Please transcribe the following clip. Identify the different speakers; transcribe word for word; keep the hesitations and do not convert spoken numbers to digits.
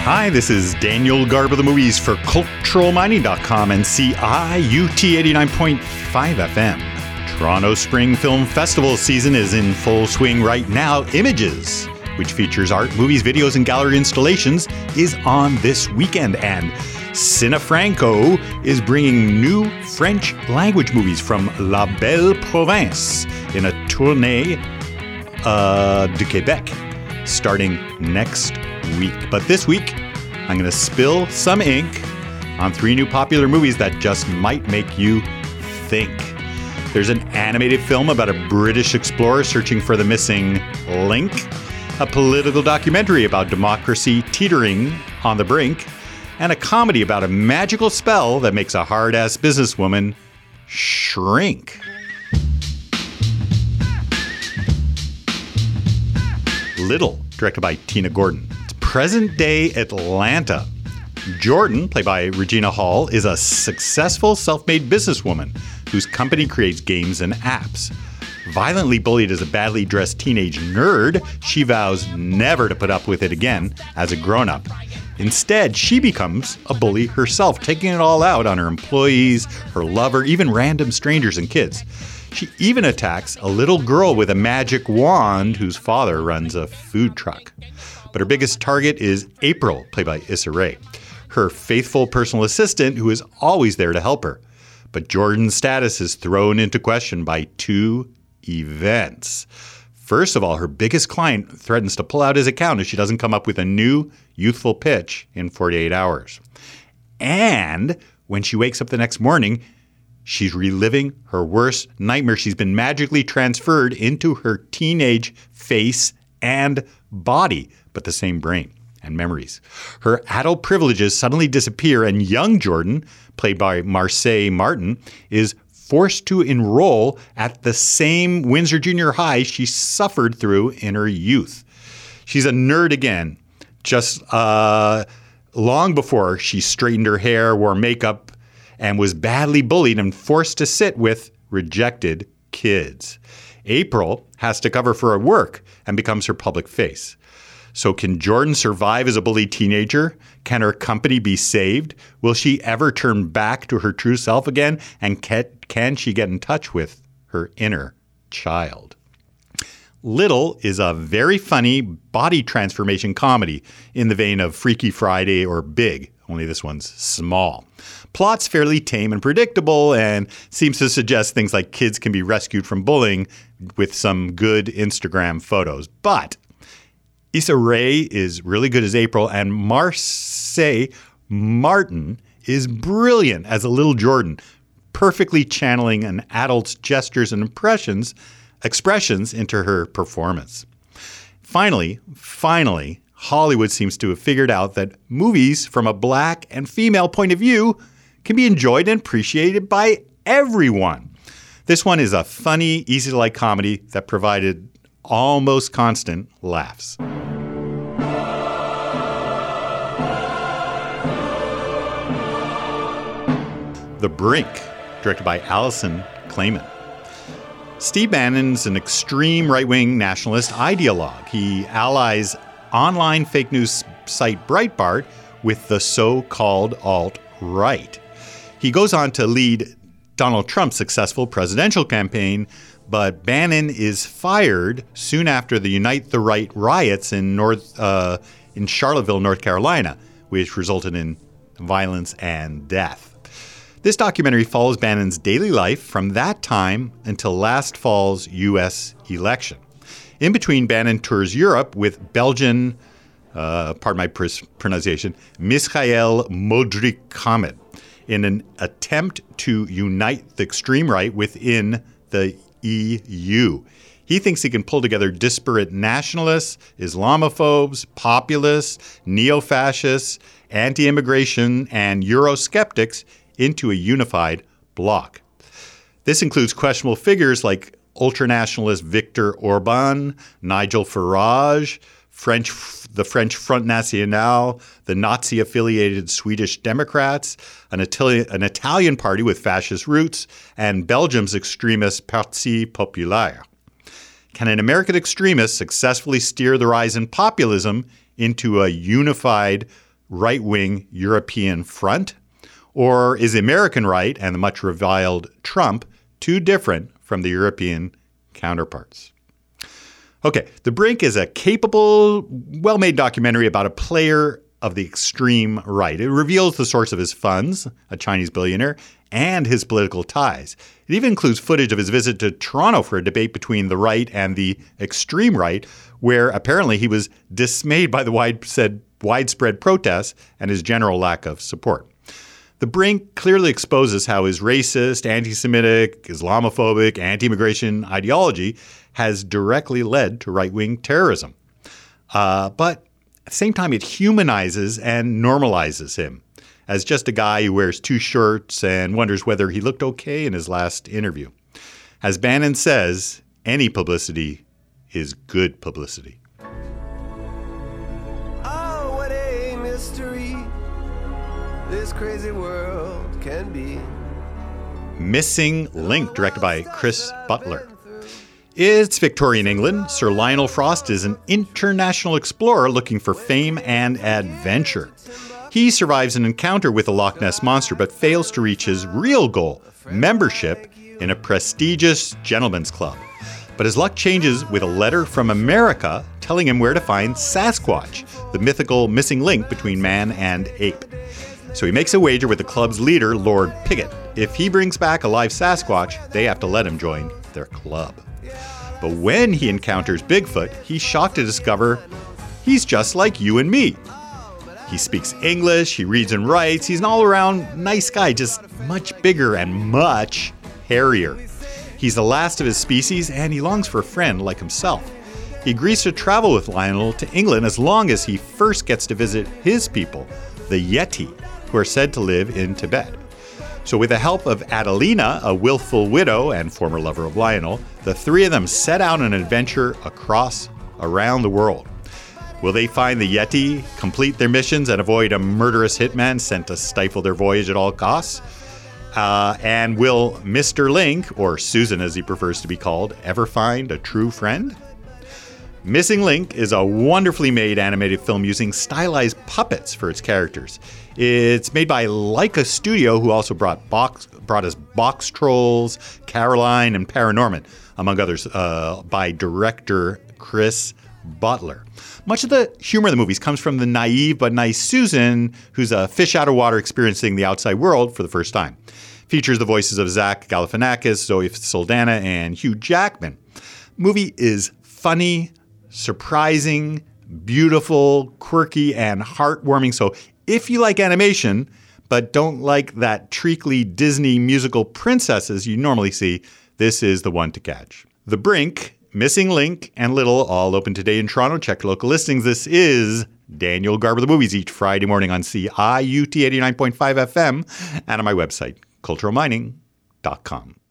Speaker 1: Hi, this is Daniel Garb of the Movies for Cultural Mining dot com and C I U T eighty-nine point five F M. Toronto Spring Film Festival season is in full swing right now. Images, which features art, movies, videos, and gallery installations, is on this weekend. And Cinefranco is bringing new French language movies from La Belle Province in a tournée uh, de Québec starting next week. But this week, I'm going to spill some ink on three new popular movies that just might make you think. There's an animated film about a British explorer searching for the missing link, a political documentary about democracy teetering on the brink, and a comedy about a magical spell that makes a hard-ass businesswoman shrink. Little, directed by Tina Gordon. It's present-day Atlanta. Jordan, played by Regina Hall, is a successful self-made businesswoman whose company creates games and apps. Violently bullied as a badly dressed teenage nerd, she vows never to put up with it again as a grown-up. Instead, she becomes a bully herself, taking it all out on her employees, her lover, even random strangers and kids. She even attacks a little girl with a magic wand whose father runs a food truck. But her biggest target is April, played by Issa Rae, her faithful personal assistant who is always there to help her. But Jordan's status is thrown into question by two events. First of all, her biggest client threatens to pull out his account if she doesn't come up with a new, youthful pitch in forty-eight hours. And when she wakes up the next morning, she's reliving her worst nightmare. She's been magically transferred into her teenage face and body, but the same brain and memories. Her adult privileges suddenly disappear, and young Jordan, played by Marseille Martin, is forced to enroll at the same Windsor Junior High she suffered through in her youth. She's a nerd again, just uh, long before she straightened her hair, wore makeup, and was badly bullied and forced to sit with rejected kids. April has to cover for her work and becomes her public face. So can Jordan survive as a bullied teenager? Can her company be saved? Will she ever turn back to her true self again? And can, can she get in touch with her inner child? Little is a very funny body transformation comedy in the vein of Freaky Friday or Big, only this one's small. Plot's fairly tame and predictable and seems to suggest things like kids can be rescued from bullying with some good Instagram photos. But Issa Rae is really good as April, and Marseille Martin is brilliant as a little Jordan, perfectly channeling an adult's gestures and impressions, expressions into her performance. Finally, finally, Hollywood seems to have figured out that movies from a black and female point of view can be enjoyed and appreciated by everyone. This one is a funny, easy-to-like comedy that provided almost constant laughs. The Brink, directed by Alison Kleiman. Steve Bannon's an extreme right-wing nationalist ideologue. He allies online fake news site Breitbart with the so-called alt-right. He goes on to lead Donald Trump's successful presidential campaign, but Bannon is fired soon after the Unite the Right riots in North uh, in Charlottesville, North Carolina, which resulted in violence and death. This documentary follows Bannon's daily life from that time until last fall's U S election. In between, Bannon tours Europe with Belgian, uh, pardon my pr- pronunciation, Michael Modric-Kamed in an attempt to unite the extreme right within the E U. He thinks he can pull together disparate nationalists, Islamophobes, populists, neo-fascists, anti-immigration, and Eurosceptics into a unified bloc. This includes questionable figures like ultranationalist Viktor Orban, Nigel Farage, French, the French Front National, the Nazi-affiliated Swedish Democrats, an Italian, an Italian party with fascist roots, and Belgium's extremist Parti Populaire. Can an American extremist successfully steer the rise in populism into a unified right-wing European front? Or is the American right and the much reviled Trump too different from the European counterparts? Okay, The Brink is a capable, well-made documentary about a player of the extreme right. It reveals the source of his funds, a Chinese billionaire, and his political ties. It even includes footage of his visit to Toronto for a debate between the right and the extreme right, where apparently he was dismayed by the widespread, widespread protests and his general lack of support. The Brink clearly exposes how his racist, anti-Semitic, Islamophobic, anti-immigration ideology has directly led to right-wing terrorism. Uh, but at the same time, it humanizes and normalizes him as just a guy who wears two shirts and wonders whether he looked okay in his last interview. As Bannon says, any publicity is good publicity.
Speaker 2: Oh, what a mystery this crazy world can be.
Speaker 1: Missing Link, directed by Chris Butler. It's Victorian England. Sir Lionel Frost is an international explorer looking for fame and adventure. He survives an encounter with the Loch Ness Monster, but fails to reach his real goal, membership in a prestigious gentleman's club. But his luck changes with a letter from America telling him where to find Sasquatch, the mythical missing link between man and ape. So he makes a wager with the club's leader, Lord Piggott. If he brings back a live Sasquatch, they have to let him join their club. But when he encounters Bigfoot, he's shocked to discover he's just like you and me. He speaks English, he reads and writes, he's an all-around nice guy, just much bigger and much hairier. He's the last of his species, and he longs for a friend like himself. He agrees to travel with Lionel to England as long as he first gets to visit his people, the Yeti, who are said to live in Tibet. So with the help of Adelina, a willful widow and former lover of Lionel, the three of them set out on an adventure across, around the world. Will they find the Yeti, complete their missions, and avoid a murderous hitman sent to stifle their voyage at all costs? Uh, and will Mister Link, or Susan as he prefers to be called, ever find a true friend? Missing Link is a wonderfully made animated film using stylized puppets for its characters. It's made by Laika Studio, who also brought box, brought us Box Trolls, Caroline, and Paranorman, among others, uh, by director Chris Butler. Much of the humor of the movies comes from the naive but nice Susan, who's a fish out of water experiencing the outside world for the first time. Features the voices of Zach Galifianakis, Zoe Saldana, and Hugh Jackman. Movie is funny, surprising, beautiful, quirky, and heartwarming. So if you like animation, but don't like that treacly Disney musical princesses you normally see, this is the one to catch. The Brink, Missing Link, and Little, all open today in Toronto. Check local listings. This is Daniel Garber the Movies each Friday morning on C I U T eighty-nine point five F M and on my website, cultural mining dot com.